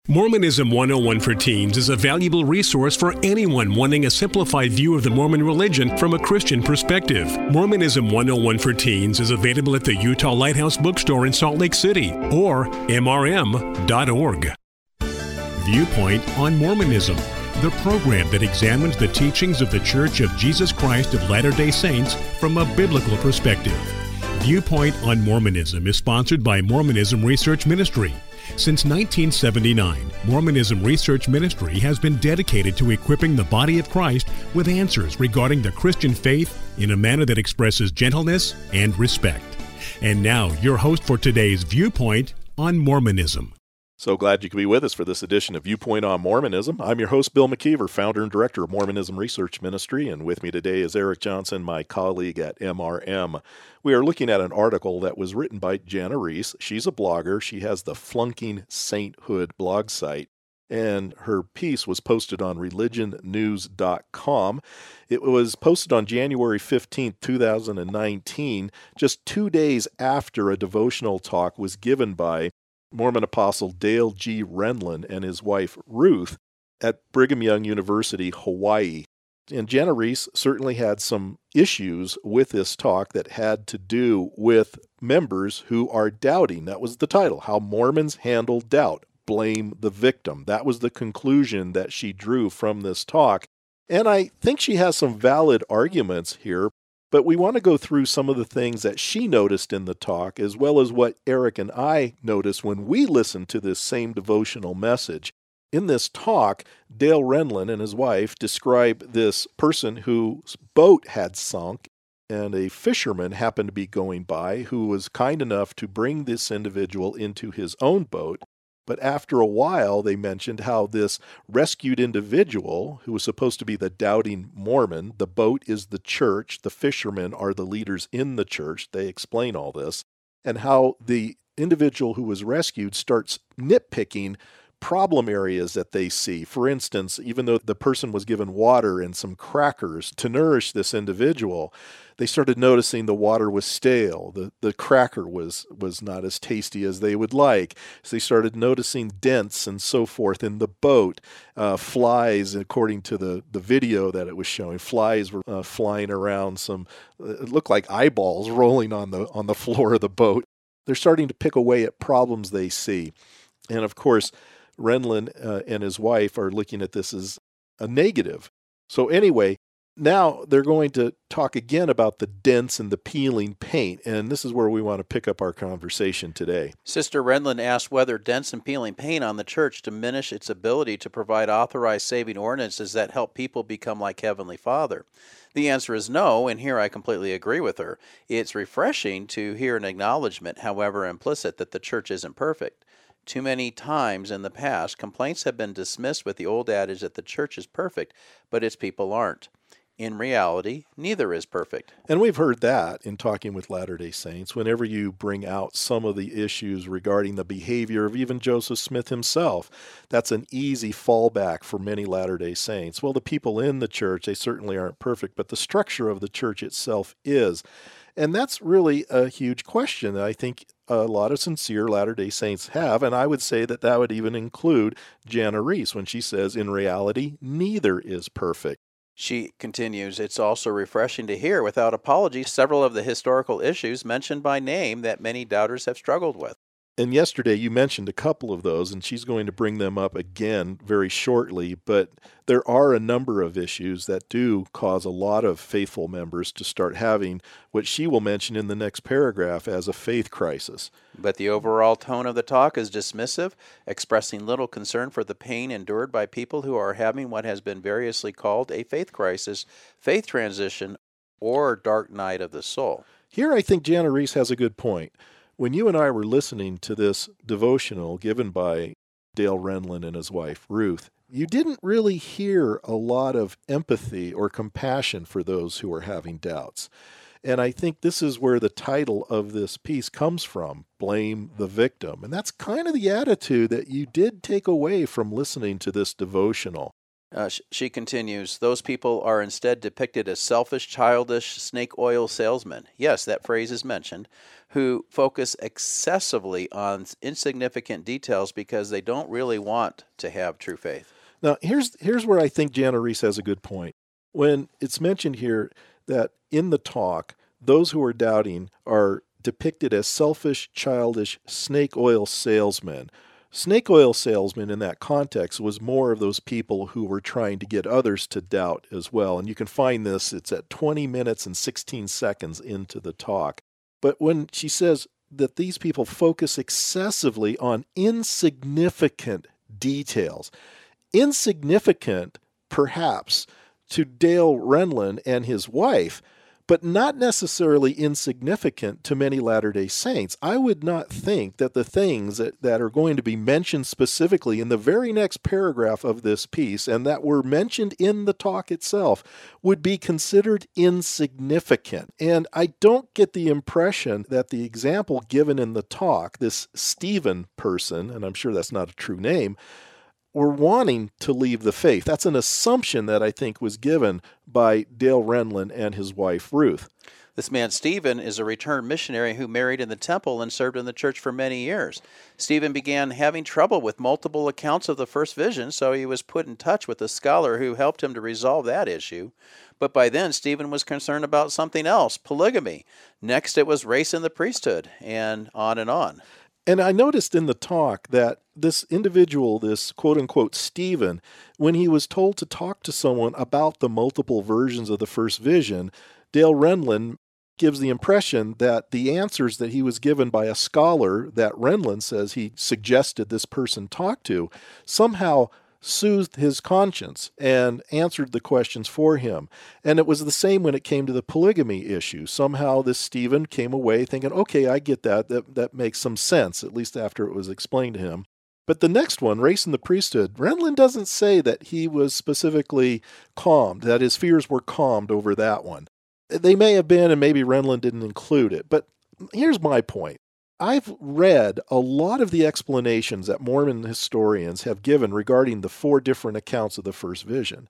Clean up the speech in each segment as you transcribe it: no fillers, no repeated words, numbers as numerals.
Mormonism 101 for Teens is a valuable resource for anyone wanting a simplified view of the Mormon religion from a Christian perspective. Mormonism 101 for Teens is available at the Utah Lighthouse Bookstore in Salt Lake City or mrm.org. Viewpoint on Mormonism, the program that examines the teachings of the Church of Jesus Christ of Latter-day Saints from a biblical perspective. Viewpoint on Mormonism is sponsored by Mormonism Research Ministry. Since 1979, Mormonism Research Ministry has been dedicated to equipping the body of Christ with answers regarding the Christian faith in a manner that expresses gentleness and respect. And now, your host for today's Viewpoint on Mormonism. So glad you could be with us for this edition of Viewpoint on Mormonism. I'm your host, Bill McKeever, founder and director of Mormonism Research Ministry, and with me today is Eric Johnson, my colleague at MRM. We are looking at an article that was written by Jana Reese. She's a blogger. She has the Flunking Sainthood blog site, and her piece was posted on religionnews.com. It was posted on January 15, 2019, just 2 days after a devotional talk was given by Mormon Apostle Dale G. Renlund and his wife Ruth at Brigham Young University, Hawaii. And Jana Reese certainly had some issues with this talk that had to do with members who are doubting. That was the title, How Mormons Handle Doubt, Blame the Victim. That was the conclusion that she drew from this talk. And I think she has some valid arguments here. But we want to go through some of the things that she noticed in the talk, as well as what Eric and I noticed when we listened to this same devotional message. In this talk, Dale Renlund and his wife describe this person whose boat had sunk, and a fisherman happened to be going by who was kind enough to bring this individual into his own boat. But after a while, they mentioned how this rescued individual, who was supposed to be the doubting Mormon, the boat is the church, the fishermen are the leaders in the church, they explain all this, and how the individual who was rescued starts nitpicking problem areas that they see. For instance, even though the person was given water and some crackers to nourish this individual, they started noticing the water was stale. The cracker was not as tasty as they would like. So they started noticing dents and so forth in the boat. Flies, according to the video that it was showing, flies were flying around. It looked like eyeballs rolling on the floor of the boat. They're starting to pick away at problems they see. And of course, Renlund and his wife are looking at this as a negative. So anyway, now they're going to talk again about the dents and the peeling paint, and this is where we want to pick up our conversation today. Sister Renlund asked whether dents and peeling paint on the church diminish its ability to provide authorized saving ordinances that help people become like Heavenly Father. The answer is no, and here I completely agree with her. It's refreshing to hear an acknowledgement, however implicit, that the church isn't perfect. Too many times in the past, complaints have been dismissed with the old adage that the church is perfect, but its people aren't. In reality, neither is perfect. And we've heard that in talking with Latter-day Saints. Whenever you bring out some of the issues regarding the behavior of even Joseph Smith himself, that's an easy fallback for many Latter-day Saints. Well, the people in the church, they certainly aren't perfect, but the structure of the church itself is. And that's really a huge question that I think a lot of sincere Latter-day Saints have, and I would say that would even include Jana Reese when she says, in reality, neither is perfect. She continues, it's also refreshing to hear without apology several of the historical issues mentioned by name that many doubters have struggled with. And yesterday you mentioned a couple of those, and she's going to bring them up again very shortly, but there are a number of issues that do cause a lot of faithful members to start having what she will mention in the next paragraph as a faith crisis. But the overall tone of the talk is dismissive, expressing little concern for the pain endured by people who are having what has been variously called a faith crisis, faith transition, or dark night of the soul. Here I think Jana Reese has a good point. When you and I were listening to this devotional given by Dale Renlund and his wife, Ruth, you didn't really hear a lot of empathy or compassion for those who are having doubts. And I think this is where the title of this piece comes from, Blame the Victim. And that's kind of the attitude that you did take away from listening to this devotional. She continues, those people are instead depicted as selfish, childish, snake oil salesmen. Yes, that phrase is mentioned, who focus excessively on insignificant details because they don't really want to have true faith. Now, here's where I think Jana Reese has a good point. When it's mentioned here that in the talk, those who are doubting are depicted as selfish, childish, snake oil salesmen. Snake oil salesman in that context was more of those people who were trying to get others to doubt as well. And you can find this, it's at 20 minutes and 16 seconds into the talk. But when she says that these people focus excessively on insignificant details, insignificant perhaps to Dale Renlund and his wife, but not necessarily insignificant to many Latter-day Saints. I would not think that the things that are going to be mentioned specifically in the very next paragraph of this piece and that were mentioned in the talk itself would be considered insignificant. And I don't get the impression that the example given in the talk, this Stephen person, and I'm sure that's not a true name, were wanting to leave the faith. That's an assumption that I think was given by Dale Renlund and his wife, Ruth. This man, Stephen, is a returned missionary who married in the temple and served in the church for many years. Stephen began having trouble with multiple accounts of the first vision, so he was put in touch with a scholar who helped him to resolve that issue. But by then, Stephen was concerned about something else, polygamy. Next, it was race in the priesthood, and on and on. And I noticed in the talk that this individual, this quote-unquote Stephen, when he was told to talk to someone about the multiple versions of the first vision, Dale Renlund gives the impression that the answers that he was given by a scholar that Renlund says he suggested this person talk to somehow soothed his conscience and answered the questions for him. And it was the same when it came to the polygamy issue. Somehow this Stephen came away thinking, okay, I get that. That makes some sense, at least after it was explained to him. But the next one, race in the priesthood, Renlund doesn't say that he was specifically calmed, that his fears were calmed over that one. They may have been, and maybe Renlund didn't include it. But here's my point. I've read a lot of the explanations that Mormon historians have given regarding the 4 different accounts of the first vision.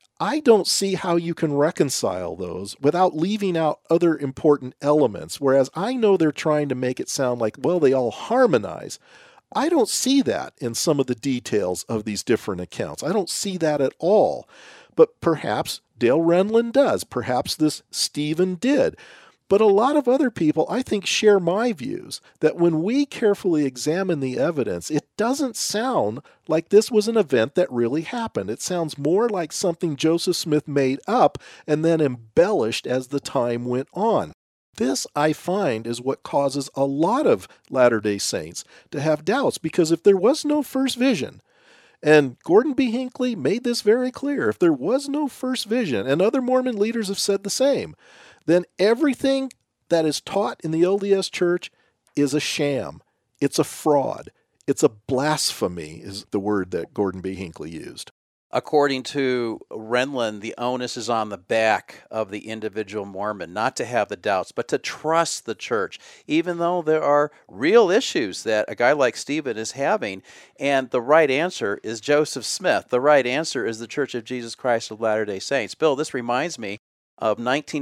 I don't see how you can reconcile those without leaving out other important elements, whereas I know they're trying to make it sound like, well, they all harmonize. I don't see that in some of the details of these different accounts. I don't see that at all. But perhaps Dale Renlund does. Perhaps this Stephen did. But a lot of other people, I think, share my views that when we carefully examine the evidence, it doesn't sound like this was an event that really happened. It sounds more like something Joseph Smith made up and then embellished as the time went on. This, I find, is what causes a lot of Latter-day Saints to have doubts, because if there was no first vision, and Gordon B. Hinckley made this very clear, if there was no first vision, and other Mormon leaders have said the same, then everything that is taught in the LDS Church is a sham. It's a fraud. It's a blasphemy, is the word that Gordon B. Hinckley used. According to Renlund, the onus is on the back of the individual Mormon, not to have the doubts, but to trust the church, even though there are real issues that a guy like Stephen is having. And the right answer is Joseph Smith. The right answer is the Church of Jesus Christ of Latter-day Saints. Bill, this reminds me of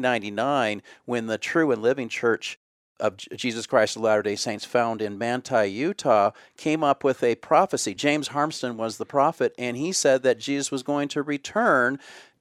1999 when the True and Living Church of Jesus Christ of Latter-day Saints found in Manti, Utah, came up with a prophecy. James Harmston was the prophet, and he said that Jesus was going to return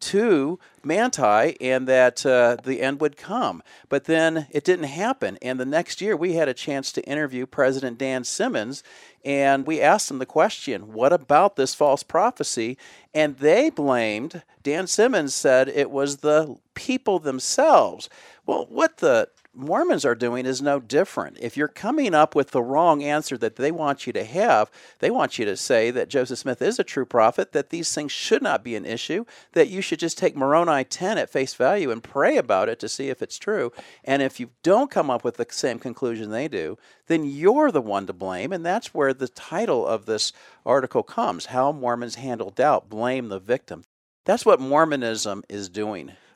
to Manti and that the end would come. But then it didn't happen, and the next year we had a chance to interview President Dan Simmons, and we asked him the question, what about this false prophecy? And they blamed, Dan Simmons said it was the people themselves. Well, what the Mormons are doing is no different. If you're coming up with the wrong answer that they want you to have, they want you to say that Joseph Smith is a true prophet, that these things should not be an issue, that you should just take Moroni 10 at face value and pray about it to see if it's true. And if you don't come up with the same conclusion they do, then you're the one to blame. And that's where the title of this article comes, How Mormons Handle Doubt, Blame the Victim. That's what Mormonism is doing.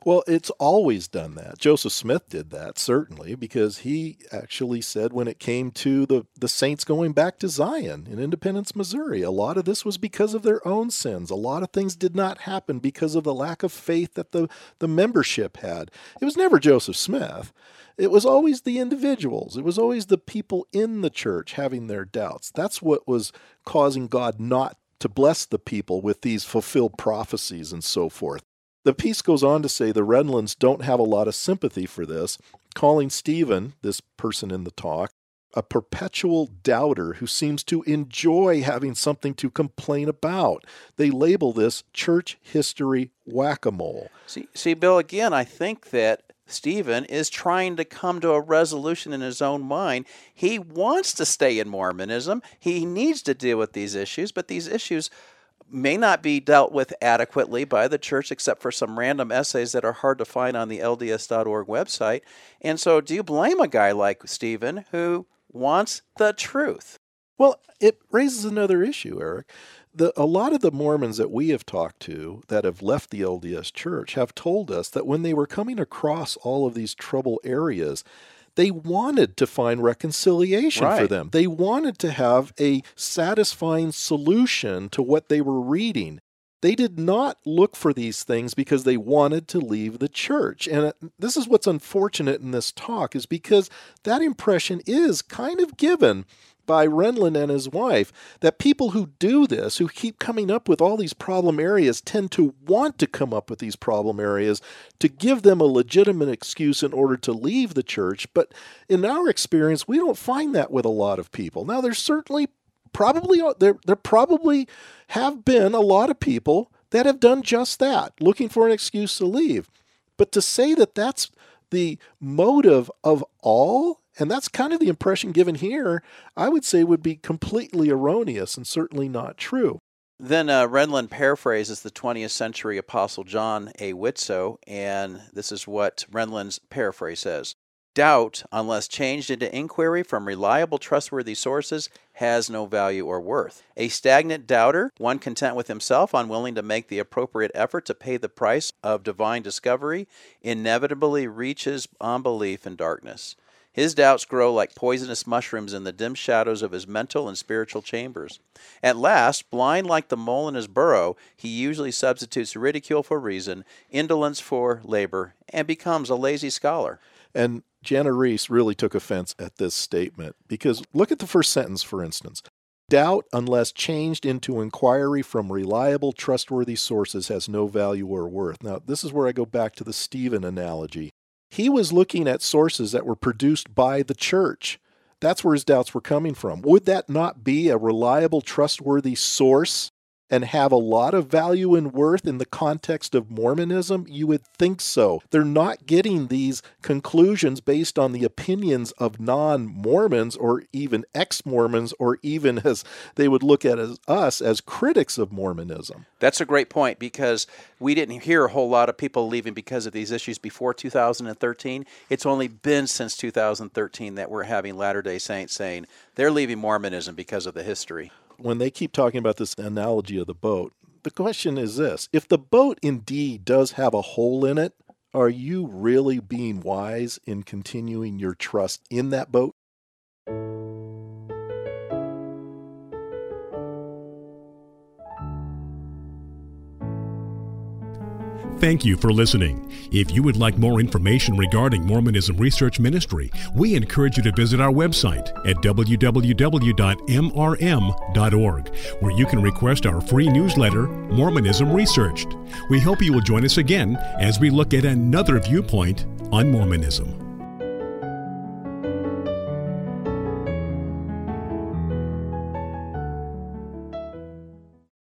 Well, it's always done that. Joseph Smith did that, certainly, because he actually said when it came to the saints going back to Zion in Independence, Missouri, a lot of this was because of their own sins. A lot of things did not happen because of the lack of faith that the membership had. It was never Joseph Smith. It was always the individuals. It was always the people in the church having their doubts. That's what was causing God not to bless the people with these fulfilled prophecies and so forth. The piece goes on to say the Renlunds don't have a lot of sympathy for this, calling Stephen, this person in the talk, a perpetual doubter who seems to enjoy having something to complain about. They label this church history whack-a-mole. See, Bill, again, I think that Stephen is trying to come to a resolution in his own mind. He wants to stay in Mormonism. He needs to deal with these issues, but these issues may not be dealt with adequately by the church except for some random essays that are hard to find on the LDS.org website. And so do you blame a guy like Stephen who wants the truth? Well, it raises another issue, Eric. A lot of the Mormons that we have talked to that have left the LDS Church have told us that when they were coming across all of these trouble areas, they wanted to find reconciliation for them. They wanted to have a satisfying solution to what they were reading. They did not look for these things because they wanted to leave the church. And this is what's unfortunate in this talk, is because that impression is kind of given by Renlund and his wife, that people who do this, who keep coming up with all these problem areas, tend to want to come up with these problem areas to give them a legitimate excuse in order to leave the church. But in our experience, we don't find that with a lot of people. Now, there's certainly there probably have been a lot of people that have done just that, looking for an excuse to leave. But to say that that's the motive of all, and that's kind of the impression given here, I would say would be completely erroneous and certainly not true. Then Renlund paraphrases the 20th century Apostle John A. Widtsoe, and this is what Renlund's paraphrase says. Doubt, unless changed into inquiry from reliable, trustworthy sources, has no value or worth. A stagnant doubter, one content with himself, unwilling to make the appropriate effort to pay the price of divine discovery, inevitably reaches unbelief and darkness. His doubts grow like poisonous mushrooms in the dim shadows of his mental and spiritual chambers. At last, blind like the mole in his burrow, he usually substitutes ridicule for reason, indolence for labor, and becomes a lazy scholar. And Jana Reese really took offense at this statement, because look at the first sentence, for instance. Doubt, unless changed into inquiry from reliable, trustworthy sources, has no value or worth. Now, this is where I go back to the Stephen analogy. He was looking at sources that were produced by the church. That's where his doubts were coming from. Would that not be a reliable, trustworthy source and have a lot of value and worth in the context of Mormonism? You would think so. They're not getting these conclusions based on the opinions of non-Mormons or even ex-Mormons, or even as they would look at us as critics of Mormonism. That's a great point, because we didn't hear a whole lot of people leaving because of these issues before 2013. It's only been since 2013 that we're having Latter-day Saints saying they're leaving Mormonism because of the history. When they keep talking about this analogy of the boat, the question is this: if the boat indeed does have a hole in it, are you really being wise in continuing your trust in that boat? Thank you for listening. If you would like more information regarding Mormonism Research Ministry, we encourage you to visit our website at www.mrm.org, where you can request our free newsletter, Mormonism Researched. We hope you will join us again as we look at another viewpoint on Mormonism.